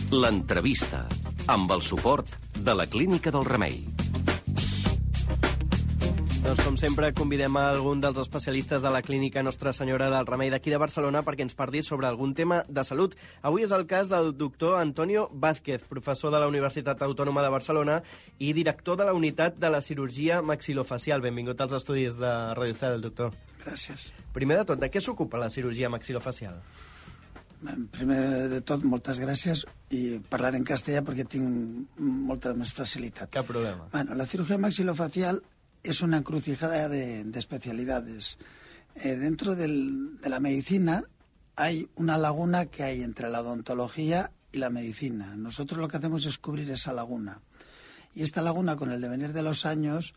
L'entrevista, amb el suport de la Clínica del Remei. Doncs, com sempre, convidem a algun dels especialistes de la Clínica Nostra Senyora del Remei d'aquí de Barcelona perquè ens parli sobre algun tema de salut. Avui és el cas del doctor Antonio Vázquez, professor de la Universitat Autònoma de Barcelona i director de la unitat de la cirurgia maxilofacial. Benvingut als estudis de Radio Estel, doctor. Gràcies. Primer de tot, de què s'ocupa la cirurgia maxilofacial? Primer de tot, moltes gràcies, i parlaré en castellà perquè tinc molta més facilitat. Cap problema. Bueno, la cirugía maxilofacial es una encrucijada de especialidades. Dentro de la medicina hay una laguna que hay entre la odontología y la medicina. Nosotros lo que hacemos es cubrir esa laguna. Y esta laguna, con el devenir de los años,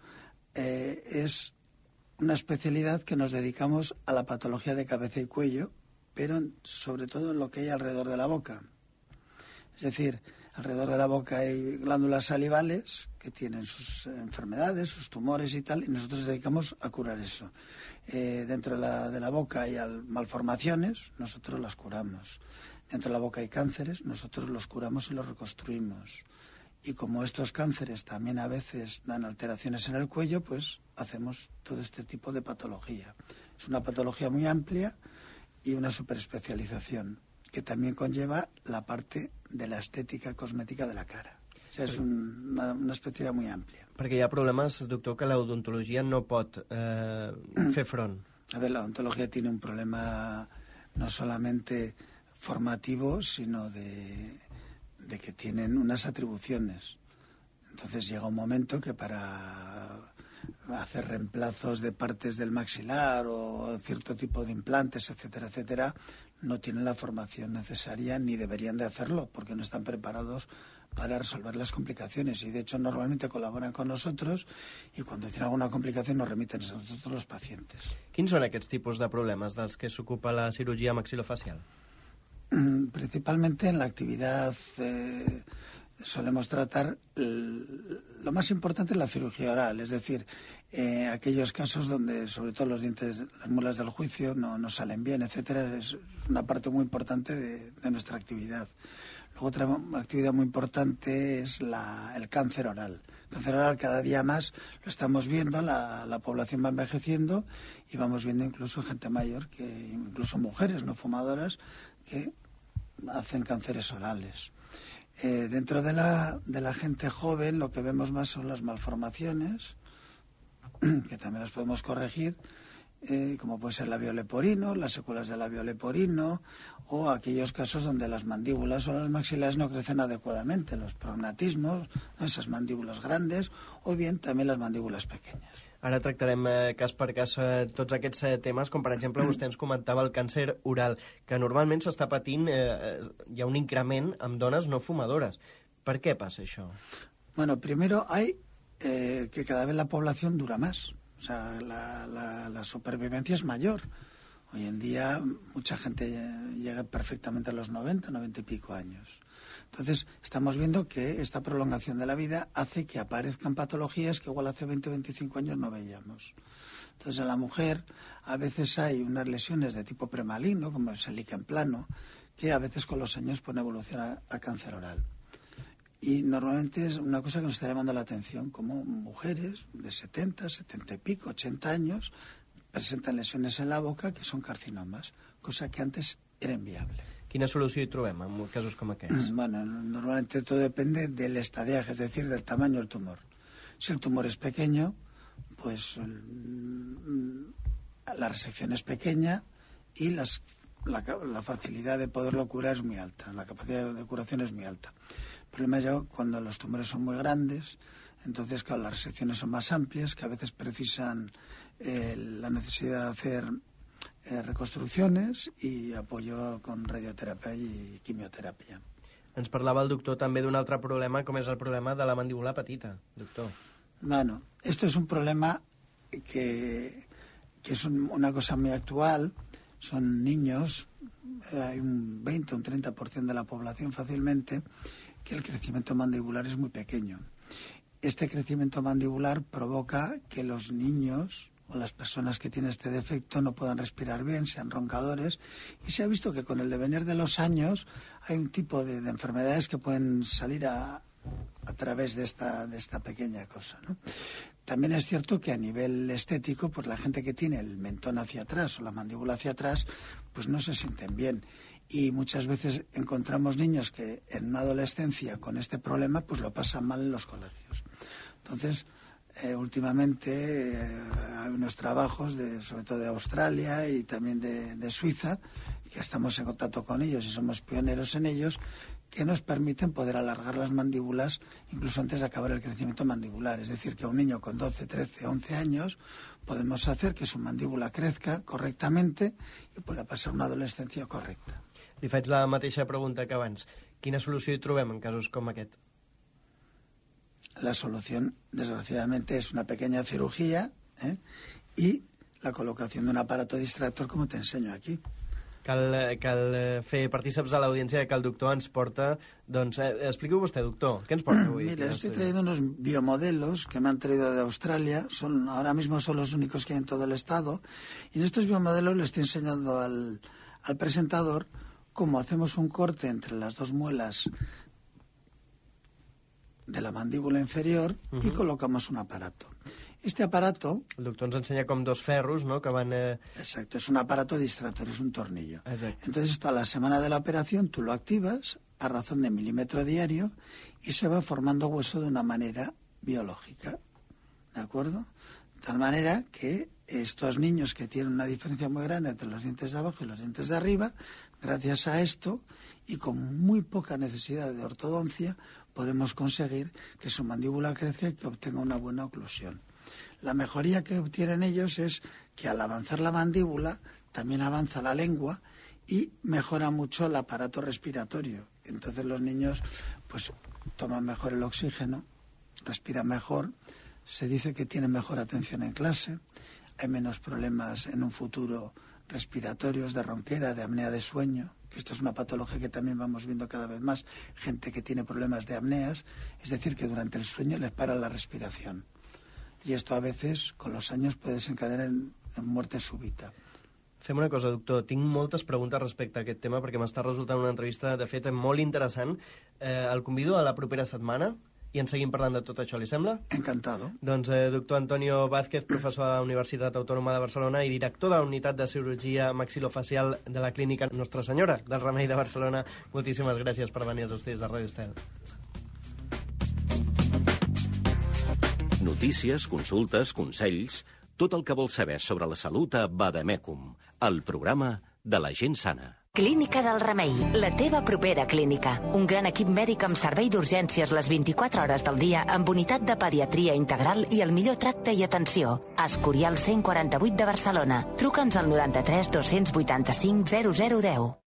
es una especialidad que nos dedicamos a la patología de cabeza y cuello, pero sobre todo en lo que hay alrededor de la boca. Es decir, alrededor de la boca hay glándulas salivales que tienen sus enfermedades, sus tumores y tal, y nosotros nos dedicamos a curar eso. Dentro de la boca hay malformaciones, nosotros las curamos. Dentro de la boca hay cánceres, nosotros los curamos y los reconstruimos. Y como estos cánceres también a veces dan alteraciones en el cuello, pues hacemos todo este tipo de patología. Es una patología muy amplia y una superespecialización que también conlleva la parte de la estética cosmética de la cara. O sea, es una especialidad muy amplia. Perquè hi ha problemes, doctor, que l'odontologia no pot fer front. A ver, la odontología tiene un problema no solamente formativo, sino de que tienen unas atribuciones. Entonces llega un momento que para hacer reemplazos de partes del maxilar o cierto tipo de implantes, etcétera, etcétera, no tienen la formación necesaria ni deberían de hacerlo porque no están preparados para resolver las complicaciones y de hecho normalmente colaboran con nosotros y cuando tienen alguna complicación nos remiten a nosotros los pacientes. Quins són aquests tipus de problemes dels que s'ocupa la cirurgia maxilofacial? Principalmente en la actividad solemos tratar lo más importante es la cirugía oral, es decir, aquellos casos donde sobre todo los dientes, las muelas del juicio no salen bien, etcétera, es una parte muy importante de nuestra actividad. Luego otra actividad muy importante es el cáncer oral. El cáncer oral cada día más lo estamos viendo, la población va envejeciendo y vamos viendo incluso gente mayor, incluso mujeres no fumadoras, que hacen cánceres orales. Dentro de la gente joven lo que vemos más son las malformaciones, que también las podemos corregir, como puede ser el labio leporino, las secuelas del labio leporino, o aquellos casos donde las mandíbulas o las maxilares no crecen adecuadamente, los prognatismos, ¿no? Esas mandíbulas grandes, o bien también las mandíbulas pequeñas. Ara tractarem cas per cas tots aquests temes, com per exemple vostè ens comentava el càncer oral, que normalment s'està patint, hi ha un increment amb dones no fumadores. Per què passa això? Bueno, primero hay que cada vez la población dura más, o sea, la supervivencia es mayor. Hoy en día mucha gente llega perfectamente a los 90 y pico años. Entonces, estamos viendo que esta prolongación de la vida hace que aparezcan patologías que igual hace 20-25 años no veíamos. Entonces, en la mujer a veces hay unas lesiones de tipo premaligno, como es el líquen plano, que a veces con los años pueden evolucionar a cáncer oral. Y normalmente es una cosa que nos está llamando la atención, como mujeres de 70 y pico, 80 años, presentan lesiones en la boca que son carcinomas, cosa que antes era inviable. Quina solució hi trobem en casos com aquests? Bueno, normalmente todo depende del estadiaje, es decir, del tamaño del tumor. Si el tumor es pequeño, pues la resección es pequeña y la facilidad de poderlo curar es muy alta, la capacidad de curación es muy alta. El problema es cuando los tumores son muy grandes, entonces claro, las resecciones son más amplias, que a veces precisan la necesidad de hacer reconstrucciones y apoyo con radioterapia y quimioterapia. Ens parlava el doctor també d'un altre problema, com és el problema de la mandíbula petita, doctor. Bueno, esto es un problema que es una cosa muy actual. Son niños, hay un 20 o un 30% de la población fácilmente, que el crecimiento mandibular es muy pequeño. Este crecimiento mandibular provoca que los niños o las personas que tienen este defecto no puedan respirar bien, sean roncadores, y se ha visto que con el devenir de los años hay un tipo de enfermedades que pueden salir a través de esta pequeña cosa, ¿no? También es cierto que a nivel estético, pues la gente que tiene el mentón hacia atrás o la mandíbula hacia atrás, pues no se sienten bien. Y muchas veces encontramos niños que en una adolescencia con este problema pues lo pasan mal en los colegios. Entonces, últimamente hay unos trabajos, sobre todo de Australia y también de Suiza, que estamos en contacto con ellos y somos pioneros en ellos, que nos permiten poder alargar las mandíbulas incluso antes de acabar el crecimiento mandibular. Es decir, que a un niño con 12, 13, 11 años podemos hacer que su mandíbula crezca correctamente y pueda pasar una adolescencia correcta. Li faig la mateixa pregunta que abans. Quina solució hi trobem en casos com aquest? La solución, desgraciadamente, es una pequeña cirugía y la colocación de un aparato distractor, como te enseño aquí. Cal fer partíceps a l'audiència que el doctor ens porta... Doncs expliqui-ho vostè, doctor. Què ens porta avui? Mira, estoy trayendo unos biomodelos que me han traído de Australia. Ahora mismo son los únicos que hay en todo el estado. Y en estos biomodelos le estoy enseñando al presentador cómo hacemos un corte entre las dos muelas de la mandíbula inferior y colocamos un aparato. Este aparato... El doctor ens ensenya com dos ferros, ¿no?, que van... Exacto, es un aparato distractor, es un tornillo. Exacto. Entonces, esto a la semana de la operación tú lo activas a razón de milímetro diario y se va formando hueso de una manera biológica, ¿de acuerdo? De tal manera que estos niños que tienen una diferencia muy grande entre los dientes de abajo y los dientes de arriba, gracias a esto y con muy poca necesidad de ortodoncia, podemos conseguir que su mandíbula crezca y que obtenga una buena oclusión. La mejoría que obtienen ellos es que al avanzar la mandíbula también avanza la lengua y mejora mucho el aparato respiratorio. Entonces los niños pues toman mejor el oxígeno, respiran mejor, se dice que tienen mejor atención en clase, hay menos problemas en un futuro respiratorios, de ronquera, de apnea de sueño, que esto es una patología que también vamos viendo cada vez más, gente que tiene problemas de apneas, es decir, que durante el sueño les para la respiración. Y esto a veces, con los años, puede desencadenar en muerte súbita. Fem una cosa, doctor. Tinc moltes preguntes respecte a aquest tema perquè m'està resultant una entrevista, de fet, molt interessant. El convido a la propera setmana i en seguim parlant de tot això, li sembla? Encantado. Doncs doctor Antonio Vázquez, professor de la Universitat Autònoma de Barcelona i director de la Unitat de Cirurgia Maxilofacial de la Clínica Nostra Senyora del Remei de Barcelona. Moltíssimes gràcies per venir als estudis de Ràdio Estel. Notícies, consultes, consells... Tot el que vols saber sobre la salut a Vademecum, el programa de la gent sana. Clínica del Remei, la teva propera clínica. Un gran equip mèdic amb servei d'urgències les 24 hores del dia, amb unitat de pediatria integral i el millor tracte i atenció. Escorial 148 de Barcelona. Truca'ns al 93 285 0010.